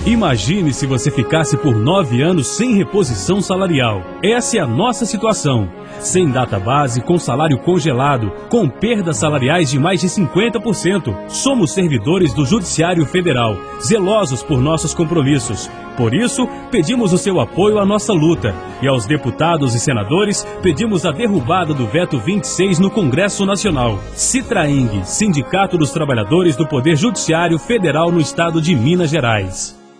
Imagine se você ficasse por 9 anos sem reposição salarial. Essa é a nossa situação. Sem data base, com salário congelado, com perdas salariais de mais de 50%. Somos servidores do Judiciário Federal, zelosos por nossos compromissos. Por isso, pedimos o seu apoio à nossa luta. E aos deputados e senadores, pedimos a derrubada do veto 26 no Congresso Nacional. Citraeng, Sindicato dos Trabalhadores do Poder Judiciário Federal no Estado de Minas Gerais.